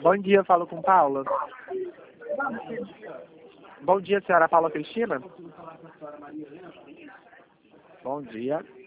Bom dia, falo com Paula. Bom dia, senhora Paula Cristina. Bom dia.